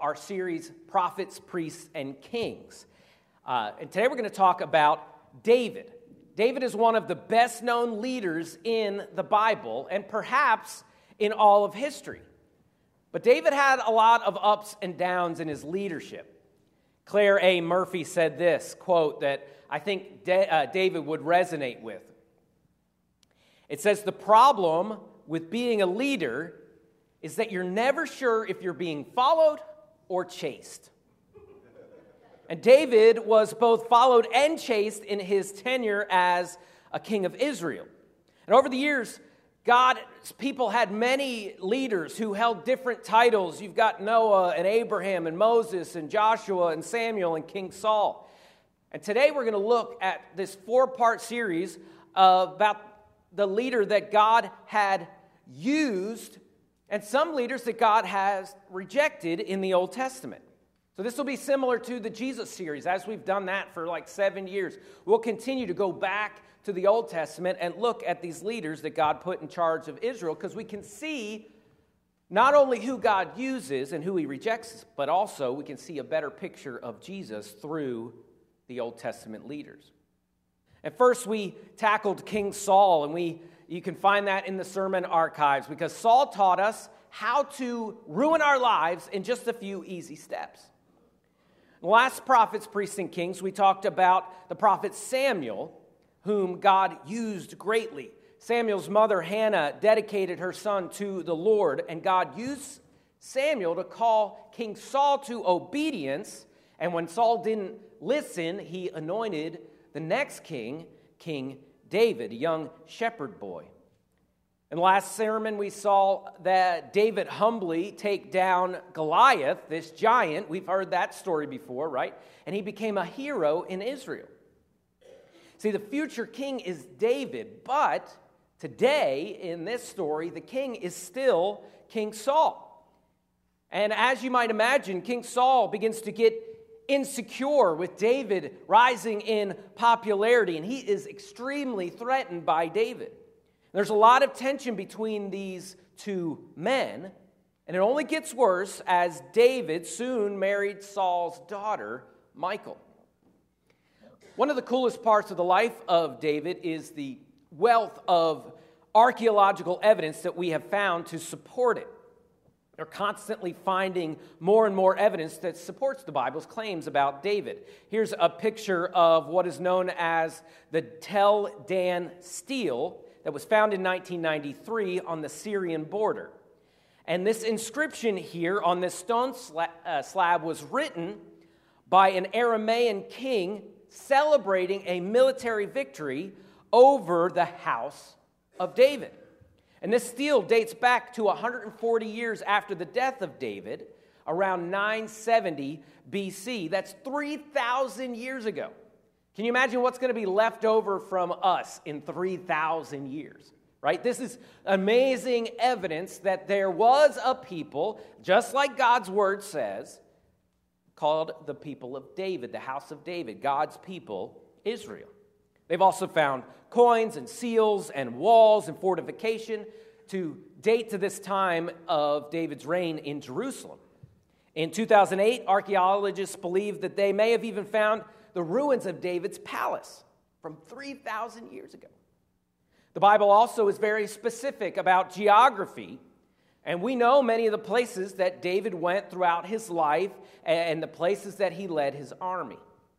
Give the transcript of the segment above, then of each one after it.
our series, Prophets, Priests, and Kings. And today we're going to talk about David. David is one of the best-known leaders in the Bible and perhaps in all of history. But David had a lot of ups and downs in his leadership. Claire A. Murphy said this, quote, that I think David would resonate with. It says, "The problem with being a leader is that you're never sure if you're being followed or chased." And David was both followed and chased in his tenure as a king of Israel. And over the years, God's people had many leaders who held different titles. You've got Noah and Abraham and Moses and Joshua and Samuel and King Saul. And today we're going to look at this 4-part series about the leader that God had used and some leaders that God has rejected in the Old Testament. So this will be similar to the Jesus series, as we've done that for like 7 years. We'll continue to go back to the Old Testament and look at these leaders that God put in charge of Israel, because we can see not only who God uses and who he rejects, but also we can see a better picture of Jesus through the Old Testament leaders. And first we tackled King Saul, and you can find that in the sermon archives, because Saul taught us how to ruin our lives in just a few easy steps. In the last Prophets, Priests, and Kings, we talked about the prophet Samuel, whom God used greatly. Samuel's mother, Hannah, dedicated her son to the Lord, and God used Samuel to call King Saul to obedience, and when Saul didn't listen, he anointed the next king, King David, a young shepherd boy. In the last sermon, we saw that David humbly take down Goliath, this giant. We've heard that story before, right? And he became a hero in Israel. See, the future king is David, but today, in this story, the king is still King Saul. And as you might imagine, King Saul begins to get insecure with David rising in popularity, and he is extremely threatened by David. There's a lot of tension between these two men, and it only gets worse as David soon married Saul's daughter, Michal. One of the coolest parts of the life of David is the wealth of archaeological evidence that we have found to support it. They're constantly finding more and more evidence that supports the Bible's claims about David. Here's a picture of what is known as the Tel Dan stele that was found in 1993 on the Syrian border. And this inscription here on this stone slab was written by an Aramaean king celebrating a military victory over the house of David. And this stele dates back to 140 years after the death of David, around 970 BC. That's 3,000 years ago. Can you imagine what's going to be left over from us in 3,000 years, right? This is amazing evidence that there was a people, just like God's word says, called the people of David, the house of David, God's people, Israel. They've also found coins and seals and walls and fortification to date to this time of David's reign in Jerusalem. In 2008, archaeologists believe that they may have even found the ruins of David's palace from 3,000 years ago. The Bible also is very specific about geography, and we know many of the places that David went throughout his life and the places that he led his army.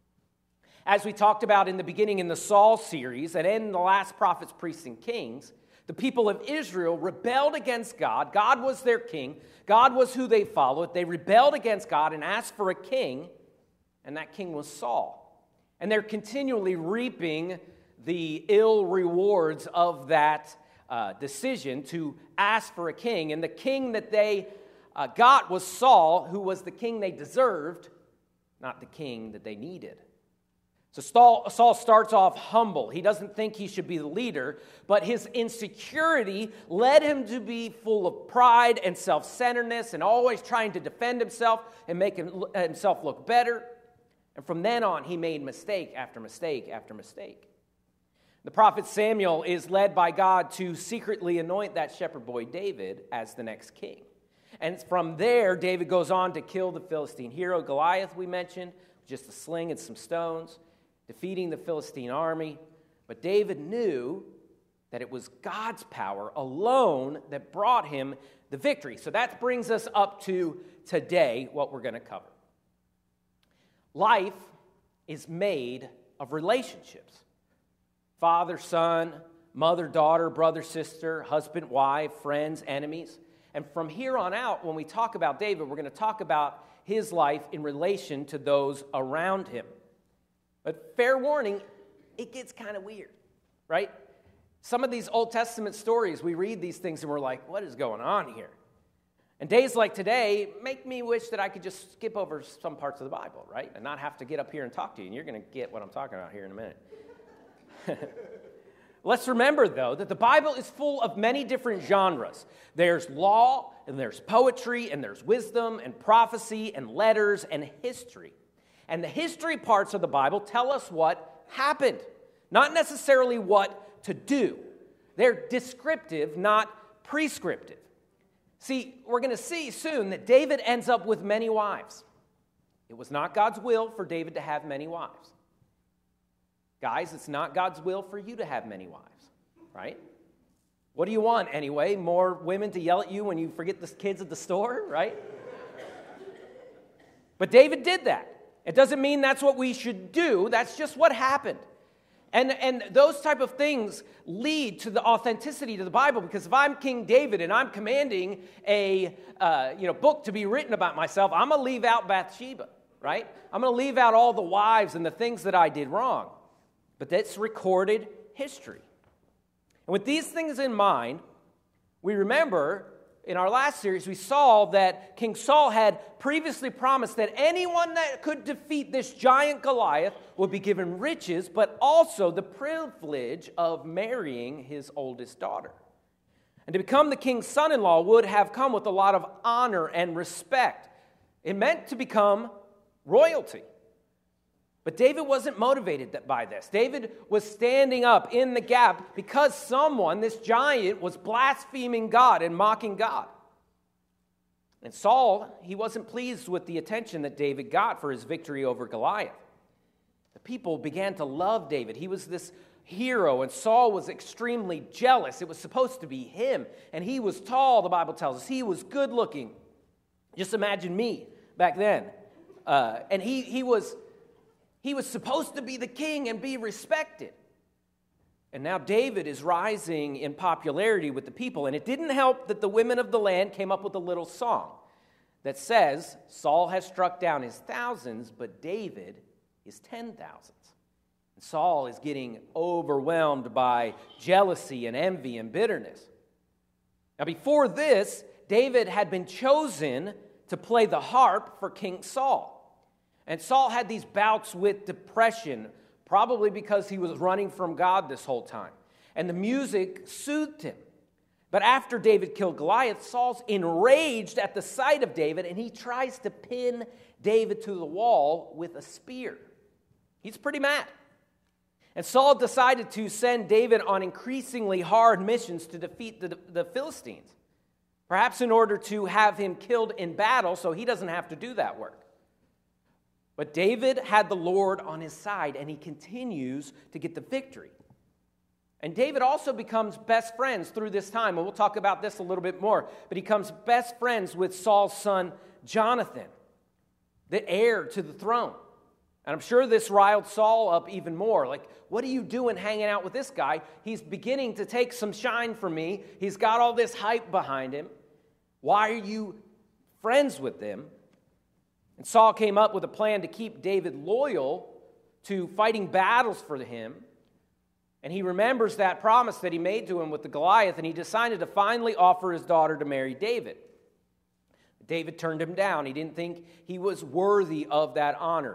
As we talked about in the beginning in the Saul series and in the last Prophets, Priests, and Kings, the people of Israel rebelled against God. God was their king. God was who they followed. They rebelled against God and asked for a king, and that king was Saul. And they're continually reaping the ill rewards of that decision to ask for a king. And the king that they got was Saul, who was the king they deserved, not the king that they needed. So Saul starts off humble. He doesn't think he should be the leader, but his insecurity led him to be full of pride and self-centeredness and always trying to defend himself and make himself look better. And from then on, he made mistake after mistake after mistake. The prophet Samuel is led by God to secretly anoint that shepherd boy David as the next king. And from there, David goes on to kill the Philistine hero Goliath, we mentioned, just a sling and some stones, defeating the Philistine army. But David knew that it was God's power alone that brought him the victory. So that brings us up to today, what we're going to cover. Life is made of relationships. Father, son, mother, daughter, brother, sister, husband, wife, friends, enemies. And from here on out, when we talk about David, we're going to talk about his life in relation to those around him. But fair warning, it gets kind of weird, right? Some of these Old Testament stories, we read these things and we're like, what is going on here? And days like today make me wish that I could just skip over some parts of the Bible, right? And not have to get up here and talk to you. And you're going to get what I'm talking about here in a minute. Let's remember, though, that the Bible is full of many different genres. There's law, and there's poetry, and there's wisdom, and prophecy, and letters, and history. And the history parts of the Bible tell us what happened, not necessarily what to do. They're descriptive, not prescriptive. See, we're going to see soon that David ends up with many wives. It was not God's will for David to have many wives. Guys, it's not God's will for you to have many wives, right? What do you want anyway? More women to yell at you when you forget the kids at the store, right? But David did that. It doesn't mean that's what we should do. That's just what happened. And those type of things lead to the authenticity to the Bible, because if I'm King David and I'm commanding a book to be written about myself, I'm going to leave out Bathsheba, right? I'm going to leave out all the wives and the things that I did wrong. But that's recorded history. And with these things in mind, we remember in our last series, we saw that King Saul had previously promised that anyone that could defeat this giant Goliath would be given riches, but also the privilege of marrying his oldest daughter. And to become the king's son-in-law would have come with a lot of honor and respect. It meant to become royalty. But David wasn't motivated by this. David was standing up in the gap because someone, this giant, was blaspheming God and mocking God. And Saul, he wasn't pleased with the attention that David got for his victory over Goliath. The people began to love David. He was this hero, and Saul was extremely jealous. It was supposed to be him. And he was tall, the Bible tells us. He was good looking. Just imagine me back then. And he was supposed to be the king and be respected. And now David is rising in popularity with the people. And it didn't help that the women of the land came up with a little song that says, Saul has struck down his thousands, but David his 10,000s. And Saul is getting overwhelmed by jealousy and envy and bitterness. Now before this, David had been chosen to play the harp for King Saul. And Saul had these bouts with depression, probably because he was running from God this whole time. And the music soothed him. But after David killed Goliath, Saul's enraged at the sight of David, and he tries to pin David to the wall with a spear. He's pretty mad. And Saul decided to send David on increasingly hard missions to defeat the Philistines, perhaps in order to have him killed in battle so he doesn't have to do that work. But David had the Lord on his side, and he continues to get the victory. And David also becomes best friends through this time, and we'll talk about this a little bit more, but he becomes best friends with Saul's son Jonathan, the heir to the throne. And I'm sure this riled Saul up even more. Like, what are you doing hanging out with this guy? He's beginning to take some shine from me. He's got all this hype behind him. Why are you friends with him? And Saul came up with a plan to keep David loyal to fighting battles for him. And he remembers that promise that he made to him with the Goliath, and he decided to finally offer his daughter to marry David. David turned him down. He didn't think he was worthy of that honor.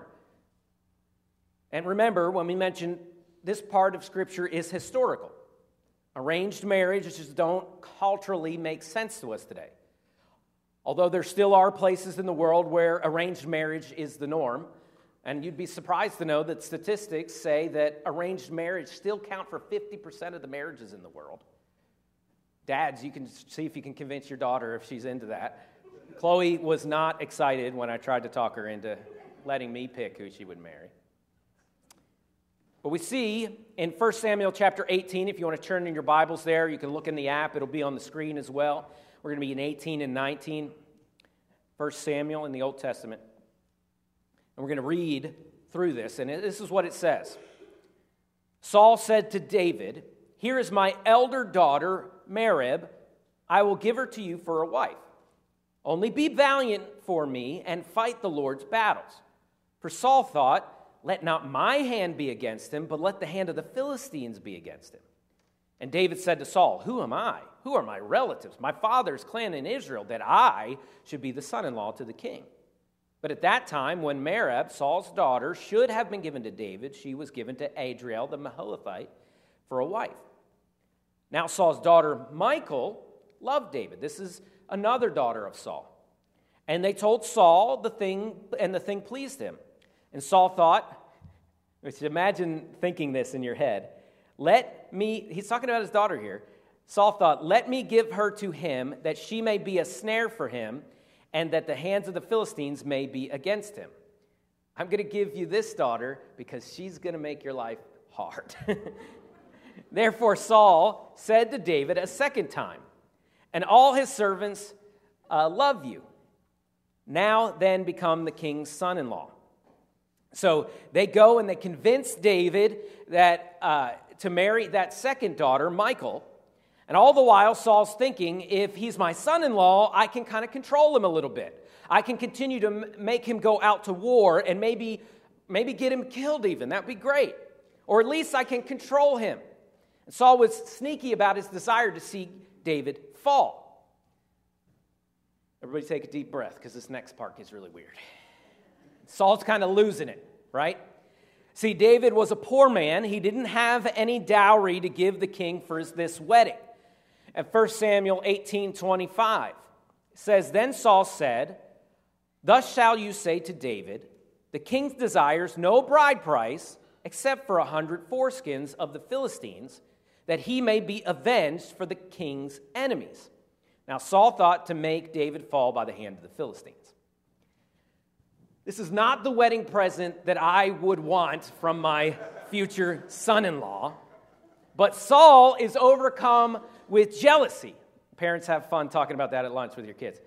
And remember, when we mentioned this part of Scripture is historical. Arranged marriages just don't culturally make sense to us today. Although there still are places in the world where arranged marriage is the norm. And you'd be surprised to know that statistics say that arranged marriage still count for 50% of the marriages in the world. Dads, you can see if you can convince your daughter if she's into that. Chloe was not excited when I tried to talk her into letting me pick who she would marry. But we see in 1 Samuel chapter 18, if you want to turn in your Bibles there, you can look in the app. It'll be on the screen as well. We're going to be in 18 and 19, 1 Samuel in the Old Testament. And we're going to read through this, and this is what it says. Saul said to David, "Here is my elder daughter, Merab. I will give her to you for a wife. Only be valiant for me and fight the Lord's battles." For Saul thought, "Let not my hand be against him, but let the hand of the Philistines be against him." And David said to Saul, "Who am I? Who are my relatives, my father's clan in Israel, that I should be the son-in-law to the king?" But at that time, when Merab, Saul's daughter, should have been given to David, she was given to Adriel the Meholathite for a wife. Now Saul's daughter Michal loved David. This is another daughter of Saul. And they told Saul the thing, and the thing pleased him. And Saul thought, imagine thinking this in your head, he's talking about his daughter here. Saul thought, "Let me give her to him, that she may be a snare for him, and that the hands of the Philistines may be against him. I'm going to give you this daughter because she's going to make your life hard." Therefore Saul said to David a second time, "And all his servants love you. Now then become the king's son-in-law." So they go and they convince David that to marry that second daughter, Michal. And all the while, Saul's thinking, if he's my son-in-law, I can kind of control him a little bit. I can continue to make him go out to war and maybe get him killed even. That would be great. Or at least I can control him. And Saul was sneaky about his desire to see David fall. Everybody take a deep breath because this next part gets really weird. Saul's kind of losing it, right? See, David was a poor man. He didn't have any dowry to give the king for this wedding. At 1 Samuel 18:25, it says, "Then Saul said, 'Thus shall you say to David, the king desires no bride price except for 100 foreskins of the Philistines, that he may be avenged for the king's enemies.' Now Saul thought to make David fall by the hand of the Philistines." This is not the wedding present that I would want from my future son-in-law, but Saul is overcome with jealousy. Parents have fun talking about that at lunch with your kids.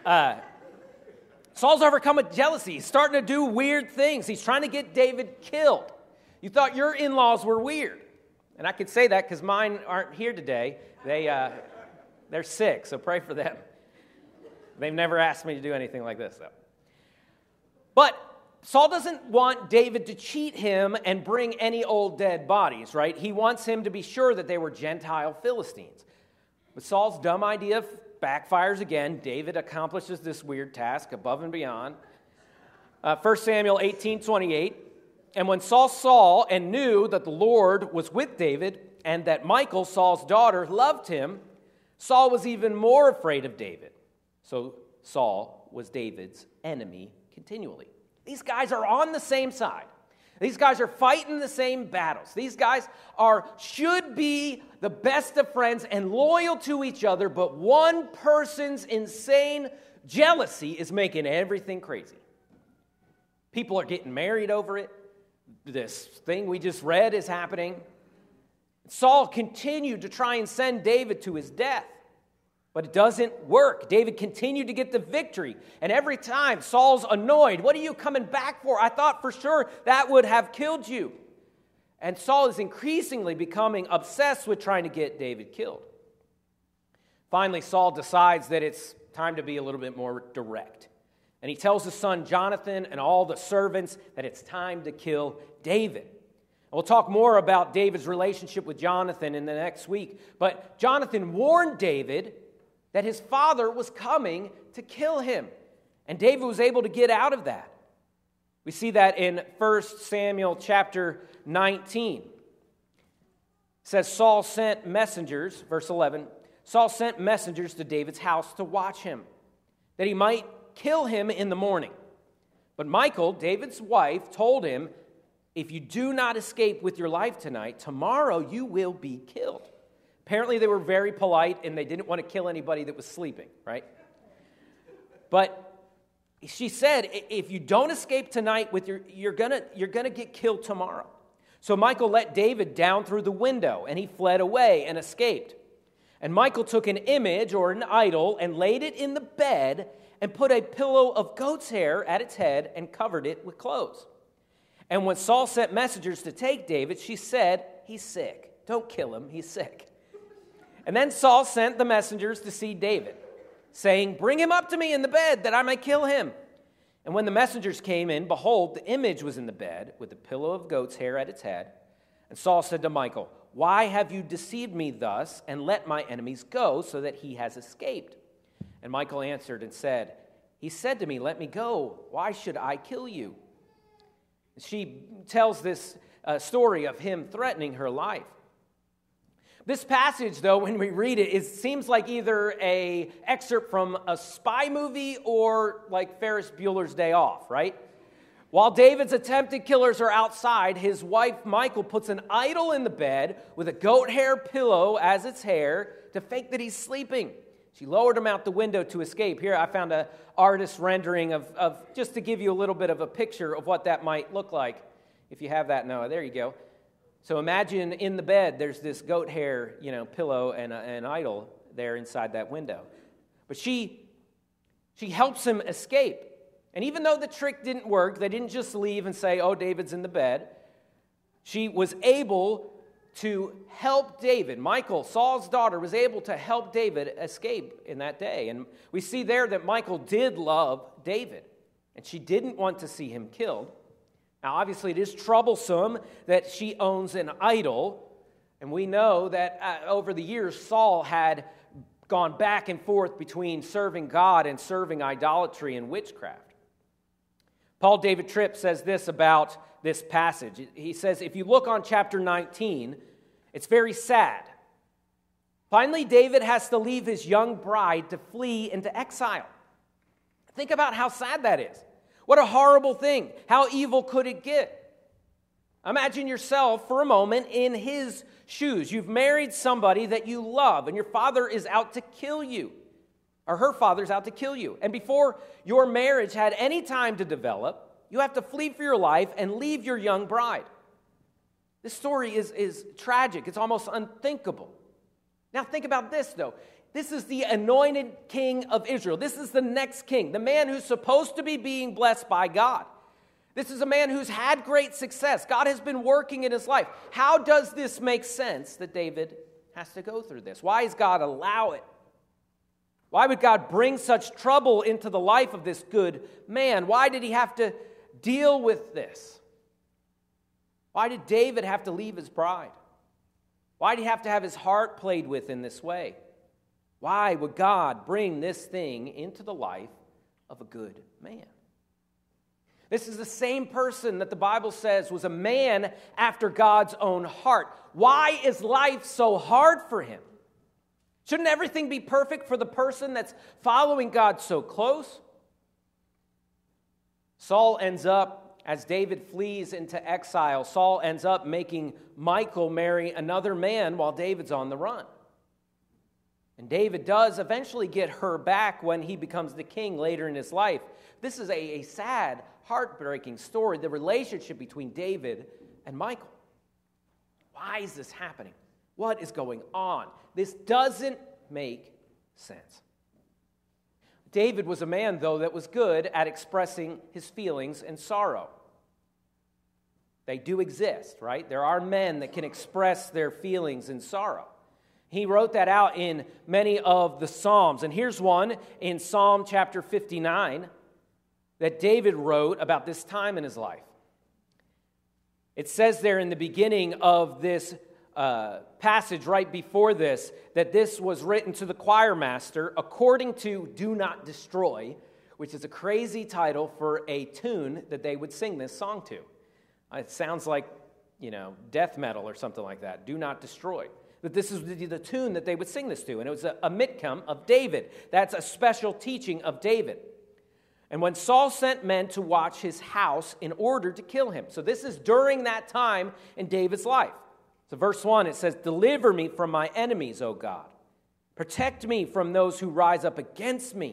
Saul's overcome with jealousy. He's starting to do weird things. He's trying to get David killed. You thought your in-laws were weird. And I could say that because mine aren't here today. They're sick, so pray for them. They've never asked me to do anything like this, though. But Saul doesn't want David to cheat him and bring any old dead bodies, right? He wants him to be sure that they were Gentile Philistines. But Saul's dumb idea backfires again. David accomplishes this weird task above and beyond. 1 Samuel 18:28, "And when Saul saw and knew that the Lord was with David and that Michal, Saul's daughter, loved him, Saul was even more afraid of David. So Saul was David's enemy continually." These guys are on the same side. These guys are fighting the same battles. These guys should be the best of friends and loyal to each other, but one person's insane jealousy is making everything crazy. People are getting married over it. This thing we just read is happening. Saul continued to try and send David to his death, but it doesn't work. David continued to get the victory, and every time Saul's annoyed. "What are you coming back for? I thought for sure that would have killed you." And Saul is increasingly becoming obsessed with trying to get David killed. Finally, Saul decides that it's time to be a little bit more direct. And he tells his son Jonathan and all the servants that it's time to kill David. And we'll talk more about David's relationship with Jonathan in the next week. But Jonathan warned David that his father was coming to kill him. And David was able to get out of that. We see that in 1 Samuel chapter 19. It says Saul sent messengers, verse 11, Saul sent messengers to David's house to watch him, that he might kill him in the morning. But Michal, David's wife, told him, "If you do not escape with your life tonight, tomorrow you will be killed." Apparently they were very polite and they didn't want to kill anybody that was sleeping, right? But she said, if you don't escape tonight, you're gonna get killed tomorrow. So Michal let David down through the window, and he fled away and escaped. And Michal took an image or an idol and laid it in the bed and put a pillow of goat's hair at its head and covered it with clothes. And when Saul sent messengers to take David, she said, he's sick. Don't kill him, he's sick. And then Saul sent the messengers to see David, saying, bring him up to me in the bed that I may kill him. And when the messengers came in, behold, the image was in the bed with a pillow of goat's hair at its head. And Saul said to Michal, why have you deceived me thus and let my enemies go so that he has escaped? And Michal answered and said, he said to me, let me go. Why should I kill you? She tells this story of him threatening her life. This passage, though, when we read it, it seems like either an excerpt from a spy movie or like Ferris Bueller's Day Off, right? While David's attempted killers are outside, his wife Michal puts an idol in the bed with a goat hair pillow as its hair to fake that he's sleeping. She lowered him out the window to escape. Here I found an artist's rendering of just to give you a little bit of a picture of what that might look like. If you have that, Noah, there you go. So imagine in the bed, there's this goat hair, pillow and an idol there inside that window. But she helps him escape. And even though the trick didn't work, they didn't just leave and say, oh, David's in the bed. She was able to help David. Michal, Saul's daughter, was able to help David escape in that day. And we see there that Michal did love David, and she didn't want to see him killed. Now, obviously, it is troublesome that she owns an idol, and we know that over the years, Saul had gone back and forth between serving God and serving idolatry and witchcraft. Paul David Tripp says this about this passage. He says, if you look on chapter 19, it's very sad. Finally, David has to leave his young bride to flee into exile. Think about how sad that is. What a horrible thing. How evil could it get? Imagine yourself for a moment in his shoes. You've married somebody that you love, and your father is out to kill you. Or her father's out to kill you. And before your marriage had any time to develop, you have to flee for your life and leave your young bride. This story is tragic. It's almost unthinkable. Now think about this, though. This is the anointed king of Israel. This is the next king, the man who's supposed to be being blessed by God. This is a man who's had great success. God has been working in his life. How does this make sense that David has to go through this? Why does God allow it? Why would God bring such trouble into the life of this good man? Why did he have to deal with this? Why did David have to leave his bride? Why did he have to have his heart played with in this way? Why would God bring this thing into the life of a good man? This is the same person that the Bible says was a man after God's own heart. Why is life so hard for him? Shouldn't everything be perfect for the person that's following God so close? Saul ends up, as David flees into exile, Saul ends up making Michal marry another man while David's on the run. And David does eventually get her back when he becomes the king later in his life. This is a sad, heartbreaking story, the relationship between David and Michal. Why is this happening? What is going on? This doesn't make sense. David was a man, though, that was good at expressing his feelings and sorrow. They do exist, right? There are men that can express their feelings and sorrow. He wrote that out in many of the Psalms. And here's one in Psalm chapter 59 that David wrote about this time in his life. It says there in the beginning of this passage right before this, that this was written to the choir master according to Do Not Destroy, which is a crazy title for a tune that they would sing this song to. It sounds like, death metal or something like that. Do Not Destroy. But this is the tune that they would sing this to, and it was a mitkam of David. That's a special teaching of David. And when Saul sent men to watch his house in order to kill him. So this is during that time in David's life. So verse 1, it says, "Deliver me from my enemies, O God. Protect me from those who rise up against me.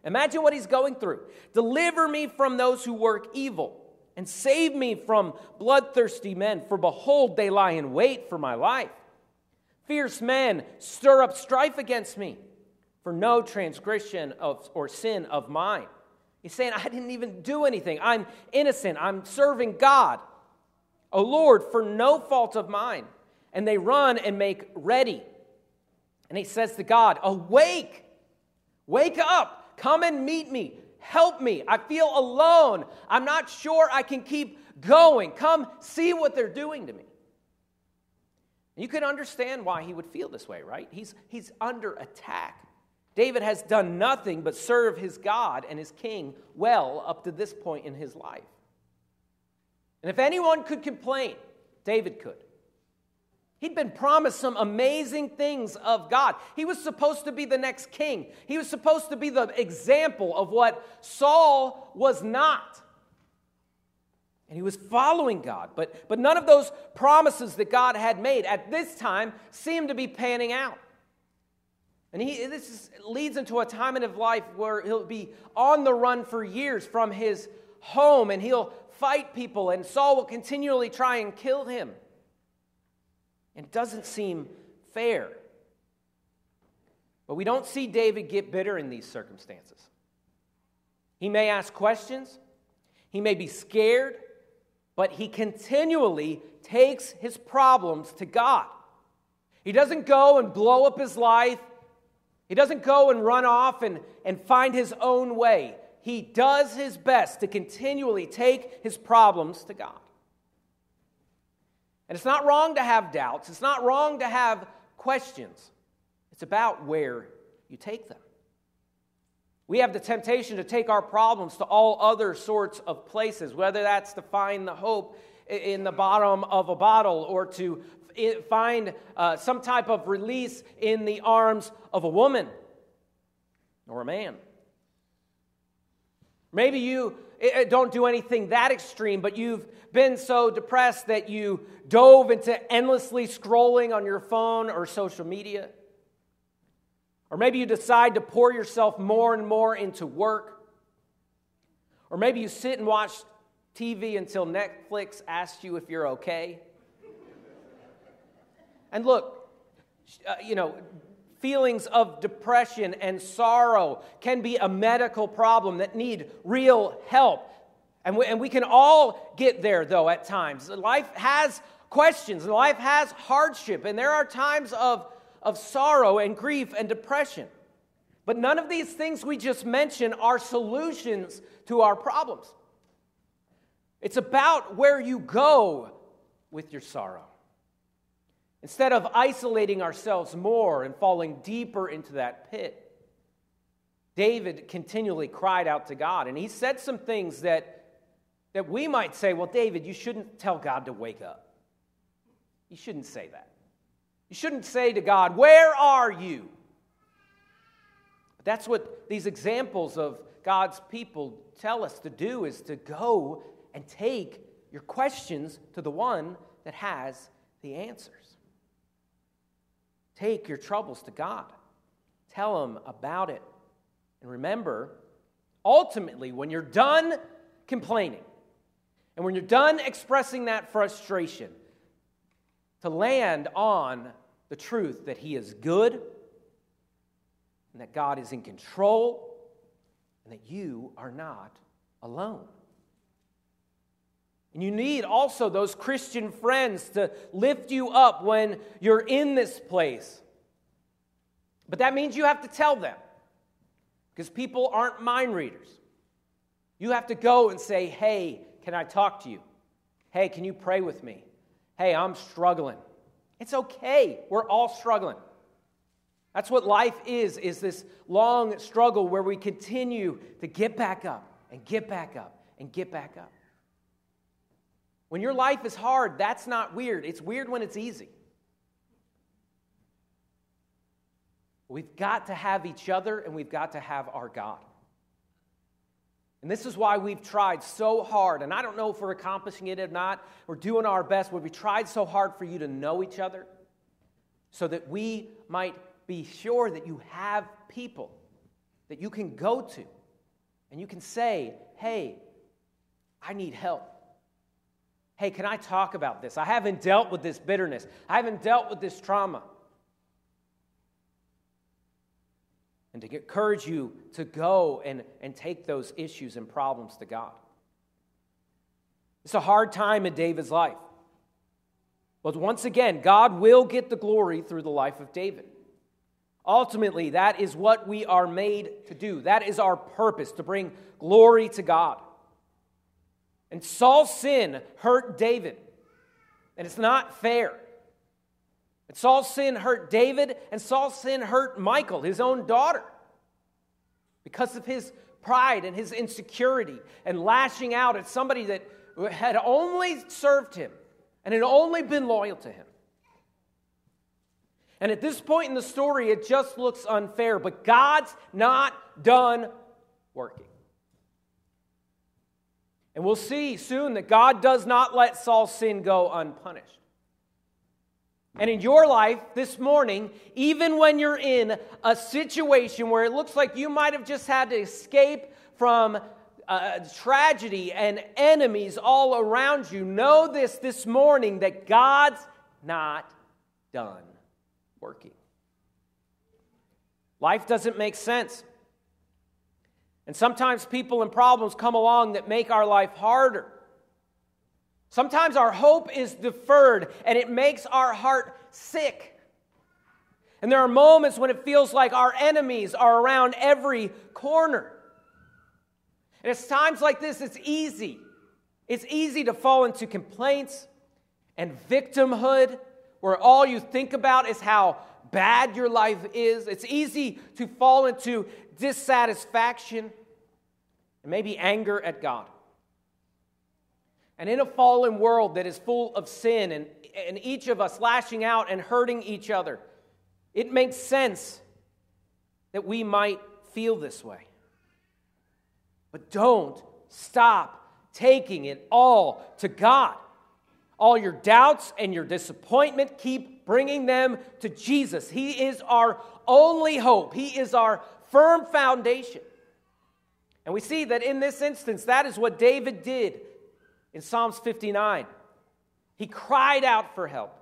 Imagine what he's going through. Deliver me from those who work evil, and save me from bloodthirsty men, for behold, they lie in wait for my life. Fierce men stir up strife against me, for no transgression or sin of mine. He's saying, I didn't even do anything. I'm innocent. I'm serving God. O Lord, for no fault of mine. And they run and make ready. And he says to God, awake, wake up, come and meet me, help me. I feel alone. I'm not sure I can keep going. Come see what they're doing to me. You can understand why he would feel this way, right? He's under attack. David has done nothing but serve his God and his king well up to this point in his life. And if anyone could complain, David could. He'd been promised some amazing things of God. He was supposed to be the next king. He was supposed to be the example of what Saul was not. And he was following God. But none of those promises that God had made at this time seemed to be panning out. And this leads into a time in his life where he'll be on the run for years from his home, and he'll fight people, and Saul will continually try and kill him. And it doesn't seem fair. But we don't see David get bitter in these circumstances. He may ask questions, he may be scared, but he continually takes his problems to God. He doesn't go and blow up his life. He doesn't go and run off and find his own way. He does his best to continually take his problems to God. And it's not wrong to have doubts. It's not wrong to have questions. It's about where you take them. We have the temptation to take our problems to all other sorts of places, whether that's to find the hope in the bottom of a bottle or to find some type of release in the arms of a woman or a man. Maybe you don't do anything that extreme, but you've been so depressed that you dove into endlessly scrolling on your phone or social media. Or maybe you decide to pour yourself more and more into work. Or maybe you sit and watch TV until Netflix asks you if you're okay. And look, feelings of depression and sorrow can be a medical problem that need real help. And we can all get there, though, at times. Life has questions, and life has hardship, and there are times of sorrow and grief and depression. But none of these things we just mentioned are solutions to our problems. It's about where you go with your sorrow. Instead of isolating ourselves more and falling deeper into that pit, David continually cried out to God. And he said some things that we might say, well, David, you shouldn't tell God to wake up. You shouldn't say that. You shouldn't say to God, where are you? But that's what these examples of God's people tell us to do, is to go and take your questions to the one that has the answers. Take your troubles to God. Tell him about it. And remember, ultimately, when you're done complaining, and when you're done expressing that frustration, to land on the truth that he is good, and that God is in control, and that you are not alone. And you need also those Christian friends to lift you up when you're in this place. But that means you have to tell them, because people aren't mind readers. You have to go and say, hey, can I talk to you? Hey, can you pray with me? Hey, I'm struggling. It's okay. We're all struggling. That's what life is this long struggle where we continue to get back up and get back up and get back up. When your life is hard, that's not weird. It's weird when it's easy. We've got to have each other, and we've got to have our God. And this is why we've tried so hard, and I don't know if we're accomplishing it or not. We're doing our best, but we tried so hard for you to know each other so that we might be sure that you have people that you can go to and you can say, hey, I need help. Hey, can I talk about this? I haven't dealt with this bitterness. I haven't dealt with this trauma. And to encourage you to go and take those issues and problems to God. It's a hard time in David's life. But once again, God will get the glory through the life of David. Ultimately, that is what we are made to do. That is our purpose, to bring glory to God. And Saul's sin hurt David. And it's not fair. And Saul's sin hurt David, and Saul's sin hurt Michal, his own daughter, because of his pride and his insecurity and lashing out at somebody that had only served him and had only been loyal to him. And at this point in the story, it just looks unfair, but God's not done working. And we'll see soon that God does not let Saul's sin go unpunished. And in your life this morning, even when you're in a situation where it looks like you might have just had to escape from tragedy and enemies all around you, know this morning that God's not done working. Life doesn't make sense. And sometimes people and problems come along that make our life harder. Sometimes our hope is deferred and it makes our heart sick. And there are moments when it feels like our enemies are around every corner. And it's times like this, it's easy. It's easy to fall into complaints and victimhood, where all you think about is how bad your life is. It's easy to fall into dissatisfaction and maybe anger at God. And in a fallen world that is full of sin and each of us lashing out and hurting each other, it makes sense that we might feel this way. But don't stop taking it all to God. All your doubts and your disappointment, keep bringing them to Jesus. He is our only hope. He is our firm foundation. And we see that in this instance, that is what David did in Psalms 59. He cried out for help.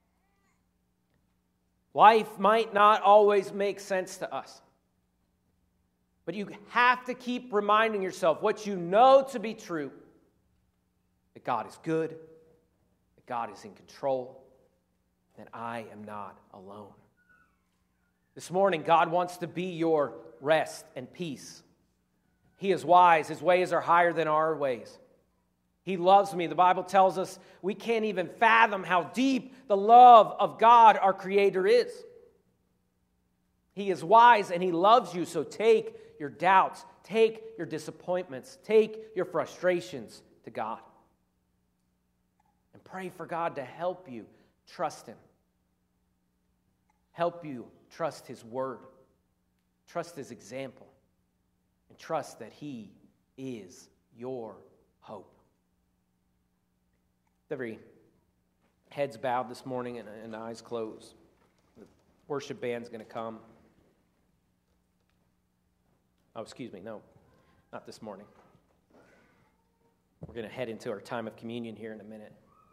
Life might not always make sense to us. But you have to keep reminding yourself what you know to be true. That God is good. That God is in control. That I am not alone. This morning, God wants to be your rest and peace. He is wise. His ways are higher than our ways. He loves me. The Bible tells us we can't even fathom how deep the love of God, our Creator, is. He is wise and He loves you, so take your doubts, take your disappointments, take your frustrations to God. And pray for God to help you trust Him. Help you trust His Word. Trust His example. And trust that He is your hope. Every heads bowed this morning and eyes closed. The worship band's going to come. Oh, excuse me, no, not this morning. We're going to head into our time of communion here in a minute.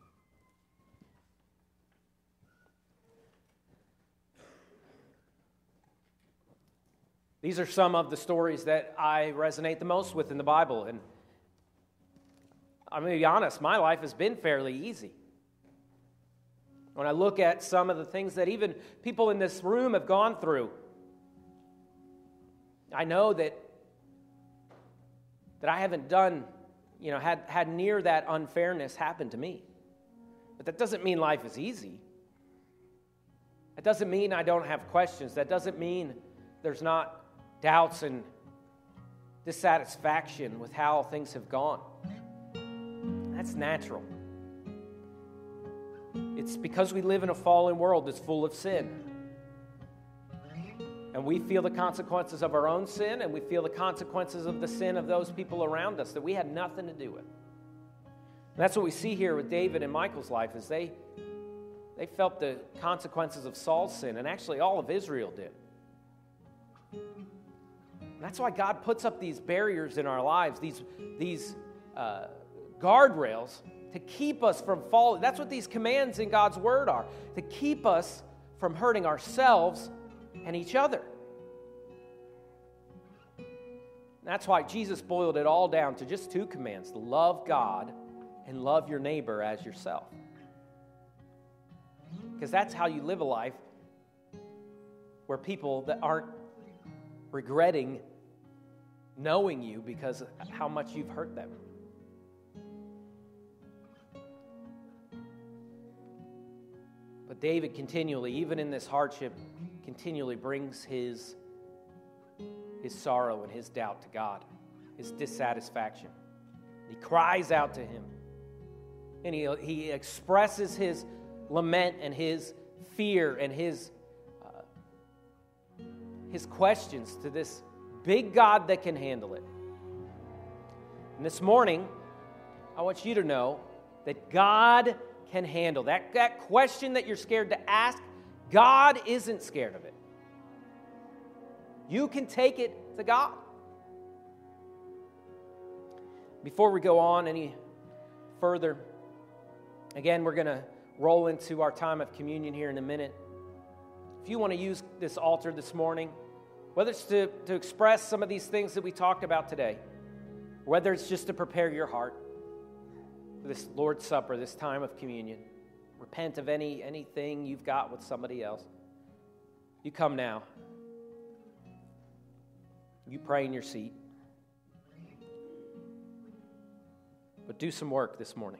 These are some of the stories that I resonate the most with in the Bible. And I'm going to be honest, my life has been fairly easy. When I look at some of the things that even people in this room have gone through, I know that I haven't done, had near that unfairness happen to me. But that doesn't mean life is easy. That doesn't mean I don't have questions. That doesn't mean there's not doubts and dissatisfaction with how things have gone. That's natural. It's because we live in a fallen world that's full of sin. And we feel the consequences of our own sin, and we feel the consequences of the sin of those people around us that we had nothing to do with. And that's what we see here with David and Michal's life, is they felt the consequences of Saul's sin, and actually all of Israel did. And That's why God puts up these barriers in our lives, these guardrails to keep us from falling. That's what these commands in God's Word are, to keep us from hurting ourselves and each other. That's why Jesus boiled it all down to just 2 commands: to love God and love your neighbor as yourself. Because that's how you live a life where people that aren't regretting knowing you because of how much you've hurt them. But David continually, even in this hardship, continually brings his sorrow and his doubt to God, his dissatisfaction. He cries out to him, and he expresses his lament and his fear and his questions to this big God that can handle it. And this morning, I want you to know that God can handle that question that you're scared to ask. God isn't scared of it. You can take it to God. Before we go on any further, again, we're going to roll into our time of communion here in a minute. If you want to use this altar this morning, whether it's to express some of these things that we talked about today, whether it's just to prepare your heart for this Lord's Supper, this time of communion, repent of anything you've got with somebody else, you come now. You pray in your seat. But do some work this morning.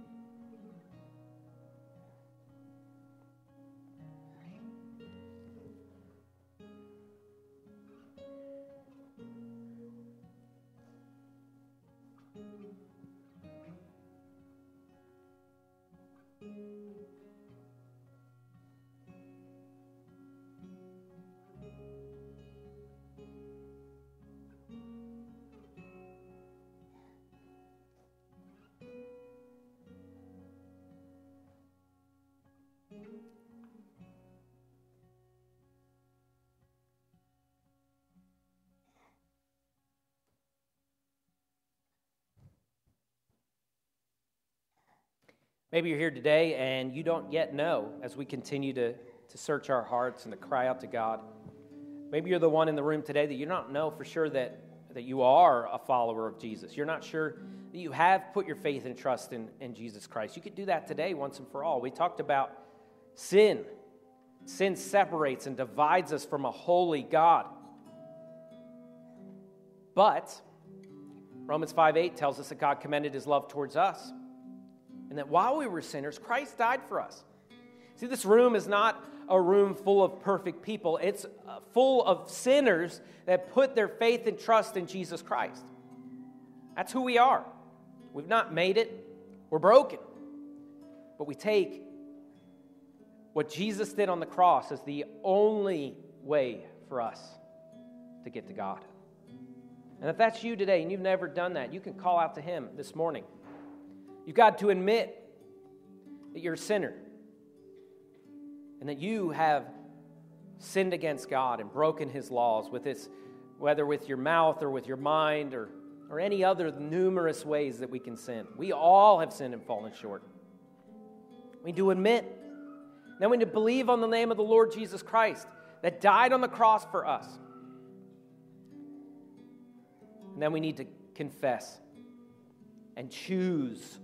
Maybe you're here today and you don't yet know, as we continue to search our hearts and to cry out to God. Maybe you're the one in the room today that you don't know for sure that you are a follower of Jesus. You're not sure that you have put your faith and trust in Jesus Christ. You could do that today once and for all. We talked about sin. Sin separates and divides us from a holy God. But Romans 5:8 tells us that God commended his love towards us, and that while we were sinners, Christ died for us. See, this room is not a room full of perfect people. It's full of sinners that put their faith and trust in Jesus Christ. That's who we are. We've not made it. We're broken. But we take what Jesus did on the cross as the only way for us to get to God. And if that's you today and you've never done that, you can call out to him this morning. You've got to admit that you're a sinner and that you have sinned against God and broken his laws, whether with your mouth or with your mind or any other numerous ways that we can sin. We all have sinned and fallen short. We need to admit. Then we need to believe on the name of the Lord Jesus Christ that died on the cross for us. And then we need to confess and choose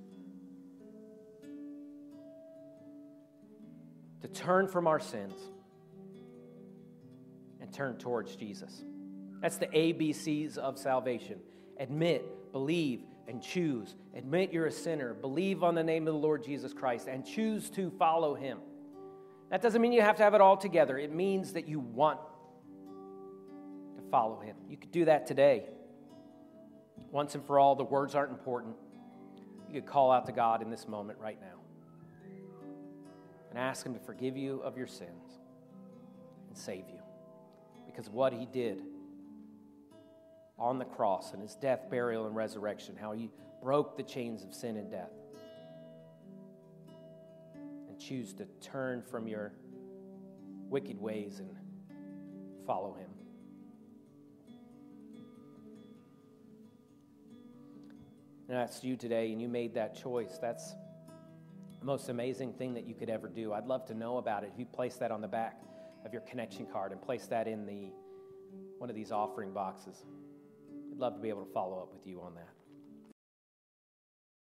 to turn from our sins and turn towards Jesus. That's the ABCs of salvation. Admit, believe, and choose. Admit you're a sinner. Believe on the name of the Lord Jesus Christ and choose to follow him. That doesn't mean you have to have it all together. It means that you want to follow him. You could do that today. Once and for all, the words aren't important. You could call out to God in this moment right now and ask him to forgive you of your sins and save you because of what he did on the cross and his death, burial, and resurrection, how he broke the chains of sin and death. And choose to turn from your wicked ways and follow him. and that's you today, and you made that choice, that's the most amazing thing that you could ever do. I'd love to know about it. If you place that on the back of your connection card and place that in one of these offering boxes, I'd love to be able to follow up with you on that.